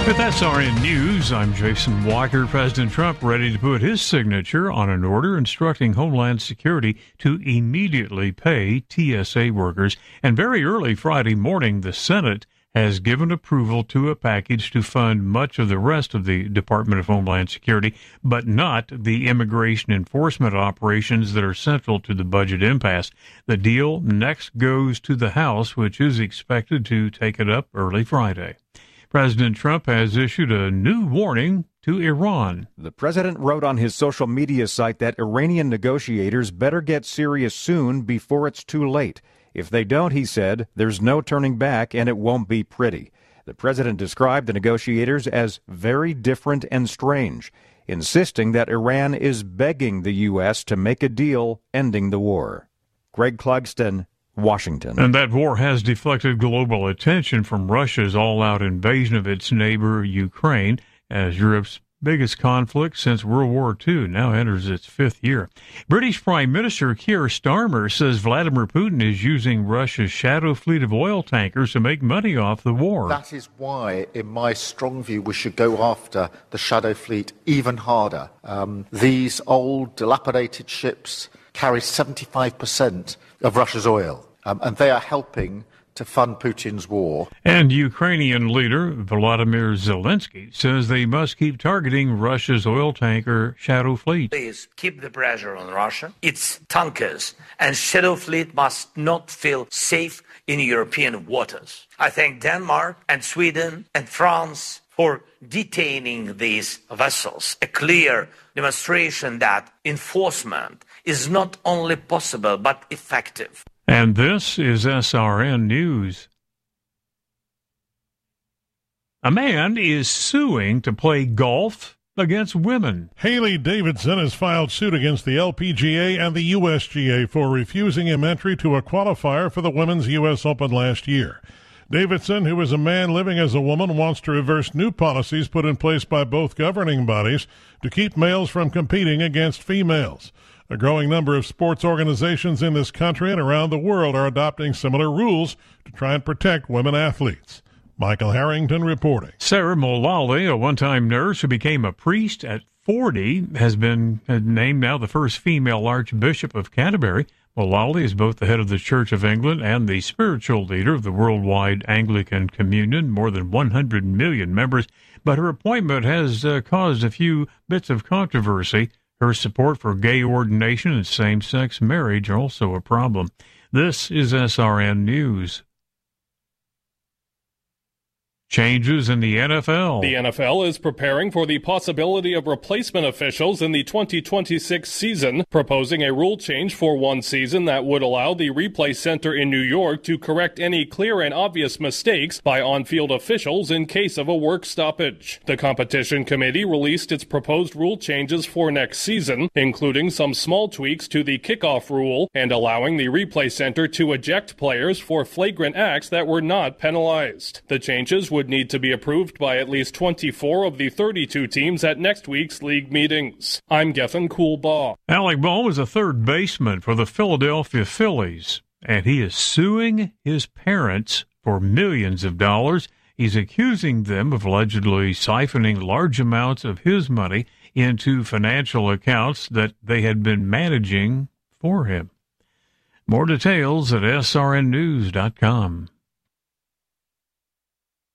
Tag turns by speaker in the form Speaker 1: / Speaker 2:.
Speaker 1: With SRN News, I'm Jason Walker. President Trump ready to put his signature on an order instructing Homeland Security to immediately pay TSA workers. And very early Friday morning, the Senate has given approval to a package to fund much of the rest of the Department of Homeland Security, but not the immigration enforcement operations that are central to the budget impasse. The deal next goes to the House, which is expected to take it up early Friday. President Trump has issued a new warning to Iran.
Speaker 2: The president wrote on his social media site that Iranian negotiators better get serious soon before it's too late. If they don't, he said, there's no turning back and it won't be pretty. The president described the negotiators as very different and strange, insisting that Iran is begging the U.S. to make a deal ending the war. Greg Clugston, Washington.
Speaker 1: And that war has deflected global attention from Russia's all-out invasion of its neighbor, Ukraine, as Europe's biggest conflict since World War II now enters its fifth year. British Prime Minister Keir Starmer says Vladimir Putin is using Russia's shadow fleet of oil tankers to make money off the war.
Speaker 3: That is why, in my strong view, we should go after the shadow fleet even harder. These old, dilapidated ships carry 75% of Russia's oil. And they are helping to fund Putin's war.
Speaker 1: And Ukrainian leader Volodymyr Zelensky says they must keep targeting Russia's oil tanker shadow fleet.
Speaker 4: Please keep the pressure on Russia. Its tankers and shadow fleet must not feel safe in European waters. I thank Denmark and Sweden and France for detaining these vessels, a clear demonstration that enforcement is not only possible but effective.
Speaker 1: And this is SRN News. A man is suing to play golf against women.
Speaker 5: Haley Davidson has filed suit against the LPGA and the USGA for refusing him entry to a qualifier for the Women's U.S. Open last year. Davidson, who is a man living as a woman, wants to reverse new policies put in place by both governing bodies to keep males from competing against females. A growing number of sports organizations in this country and around the world are adopting similar rules to try and protect women athletes. Michael Harrington reporting.
Speaker 1: Sarah Mullally, a one-time nurse who became a priest at 40, has been named now the first female Archbishop of Canterbury. Mullally is both the head of the Church of England and the spiritual leader of the worldwide Anglican Communion, more than 100 million members. But her appointment has caused a few bits of controversy. Her support for gay ordination and same-sex marriage are also a problem. This is SRN News. Changes in the NFL.
Speaker 6: The NFL is preparing for the possibility of replacement officials in the 2026 season, proposing a rule change for one season that would allow the replay center in New York to correct any clear and obvious mistakes by on-field officials in case of a work stoppage. The competition committee released its proposed rule changes for next season, including some small tweaks to the kickoff rule and allowing the replay center to eject players for flagrant acts that were not penalized. The changes would need to be approved by at least 24 of the 32 teams at next week's league meetings. I'm Gethin Coolbaugh.
Speaker 1: Alec Bohm is a third baseman for the Philadelphia Phillies, and he is suing his parents for millions of dollars. He's accusing them of allegedly siphoning large amounts of his money into financial accounts that they had been managing for him. More details at srnnews.com.